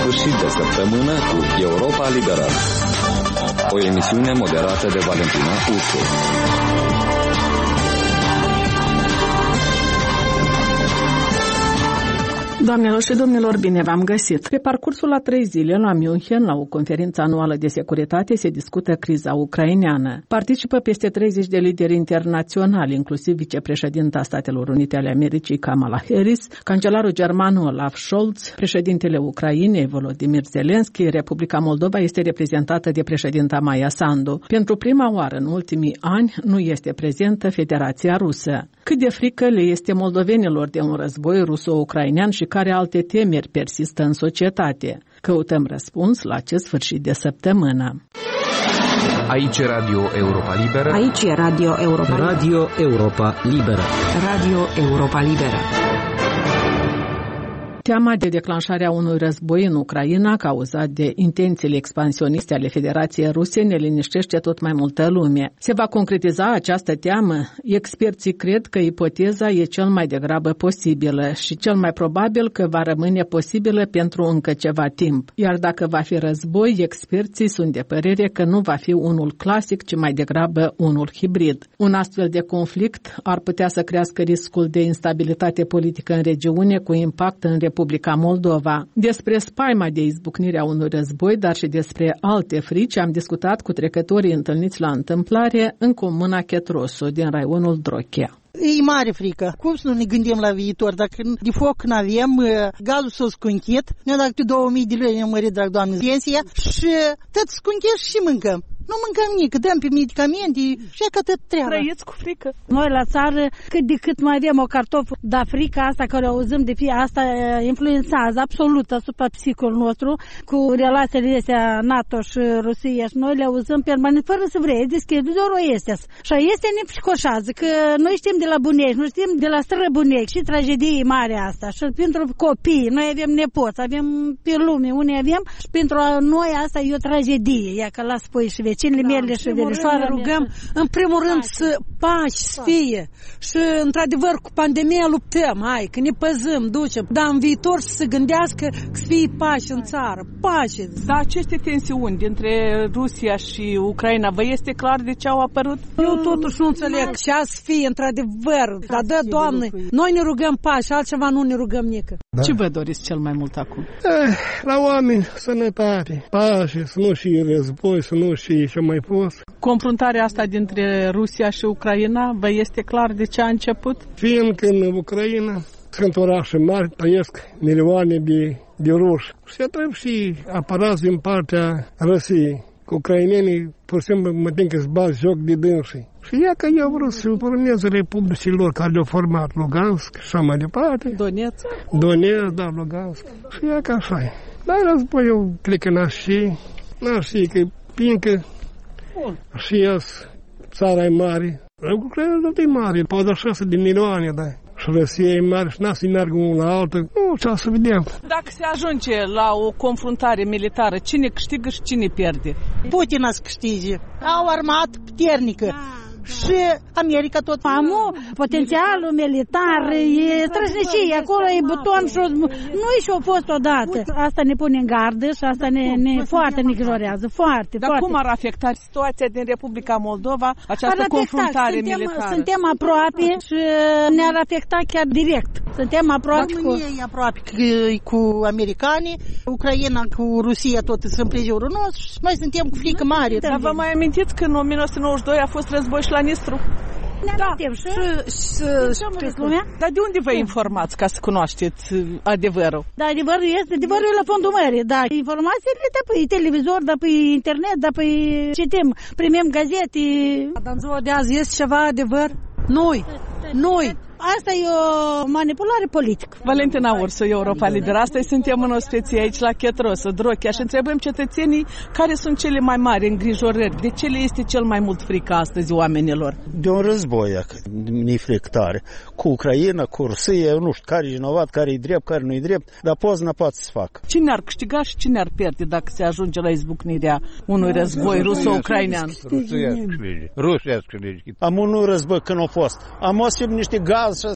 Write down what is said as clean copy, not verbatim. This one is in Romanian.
sfârșit de săptămână cu Europa Liberă. O emisiune moderată de Valentina Ursu. Doamnelor și domnilor, bine v-am găsit! Pe parcursul la 3 zile la München, la o conferință anuală de securitate, se discută criza ucraineană. Participă peste 30 de lideri internaționali, inclusiv vicepreședinta Statelor Unite ale Americii, Kamala Harris, cancelarul german Olaf Scholz, președintele Ucrainei, Volodymyr Zelensky. Republica Moldova este reprezentată de președinta Maia Sandu. Pentru prima oară în ultimii ani nu este prezentă Federația Rusă. Cât de frică le este moldovenilor de un război ruso-ucrainean și care alte temeri persistă în societate? Căutăm răspuns la acest sfârșit de săptămână. Aici e Radio Europa Liberă. Aici e Radio Europa Liberă. Radio Europa Liberă. Radio Europa Liberă. Teama de declanșarea unui război în Ucraina, cauzat de intențiile expansioniste ale Federației Ruse, ne liniștește tot mai multă lume. Se va concretiza această teamă? Experții cred că ipoteza e cel mai degrabă posibilă și cel mai probabil că va rămâne posibilă pentru încă ceva timp. Iar dacă va fi război, experții sunt de părere că nu va fi unul clasic, ci mai degrabă unul hibrid. Un astfel de conflict ar putea să crească riscul de instabilitate politică în regiune, cu impact în Republica Moldova. Despre spaima de izbucnire a unui război, dar și despre alte frici, am discutat cu trecătorii întâlniți la întâmplare în comuna Chetrosu, din raionul Drochea. E mare frică. Cum să nu ne gândim la viitor? Dacă de foc nu avem, gazul s-a scunchit, ne-a dat pe 2000 de lei, ne-a mărit, drag Doamne, pensia și tot scunchit și mâncăm. Nu mâncăm nici, dăm pe medicamente și că tot treaba. Trăiți cu frică? Noi la țară, cât de cât mai avem o cartofă, dar frica asta care o auzim de fie, asta influențează absolut asupra psihicul nostru, cu relațiile astea NATO și Rusia, și noi le auzim permanent, fără să vrei, deschide doar o este. Și este ne psicoșează, că noi știm de la bunici, nu știm de la străbunici și tragedie mare asta. Și pentru copii, noi avem nepoți, avem pe lume, unii avem, și pentru noi asta e o tragedie, ia că las pui și vecinile mele și verișoarele. Rugăm, în primul rând, să pace să fie și, într-adevăr, cu pandemia luptăm, hai, că ne păzăm, ducem, dar în viitor să se gândească că să fie pace în țară, pace. Da, aceste tensiuni dintre Rusia și Ucraina, vă este clar de ce au apărut? Eu totuși nu înțeleg și a să fie, într-adevăr, dar dă, Doamne, noi ne rugăm pace, altceva nu ne rugăm nică. Da. Ce vă doriți cel mai mult acum? La oameni, sănătate, pace, să nu și război, să nu și ce mai fost. Confruntarea asta dintre Rusia și Ucraina, vă este clar de ce a început? Fiindcă în Ucraina sunt orașe mari, trăiesc milioane de ruși. Și trebuie și apărați din partea Rusiei. Ucrainenii, pur și simplu, mă tin că îți bați joc de dânsii. Și ea că eu vreau să urmeze republicilor care le-au format Lugansk și așa mai departe. Donetsk, da, Lugansk. Și ea că așa e. Dar războiul, cred că n-aș ști, că fiindcă și țara e mare. Ucraina nu e mare, 46 de milioane, da. Și Rusia e mare și n-a să meargă unul la altul. Nu, ce să vedem. Dacă se ajunge la o confruntare militară, cine câștigă și cine pierde? Putin a să câștige. Au armată puternică. Și America tot. Amu, potențialul militar, e strășnicie, acolo e buton și nu și a fost odată. Asta ne pune în gardă și asta ne foarte ne îngrijorează, foarte. Dar cum ar afecta situația din Republica Moldova, această confruntare militară? Suntem aproape și ne-ar afecta chiar direct. Suntem aproape România e aproape cu americanii, Ucraina cu Rusia tot sunt prejurul nostru și noi suntem cu frică mare. Dar vă mai amintiți că în 1992 a fost război și la Nistru? Da. Dar de unde vă informați ca să cunoașteți adevărul? Da, adevărul e la fondul mării. Da, informațiile da pe televizor, da pe internet, da pe citim, primim gazete. Dar în ziua de azi este ceva adevăr? Noi. Asta e o manipulare politică. Valentina Ursu, Europa Liberă. Astăzi suntem în ospecie aici la Chetrosu, Drochea, și întrebăm cetățenii care sunt cele mai mari îngrijorări. De ce le este cel mai mult frică astăzi oamenilor? De un război, ne frică tare. Cu Ucraina, cu Rusia, eu nu știu care e vinovat, care e drept, care nu e drept, dar poți poate să facă. Cine ar câștiga și cine ar pierde dacă se ajunge la izbucnirea unui război ruso-ucrainean? Rusia câștige. Am unul război când a fost. Am fost niște gaz și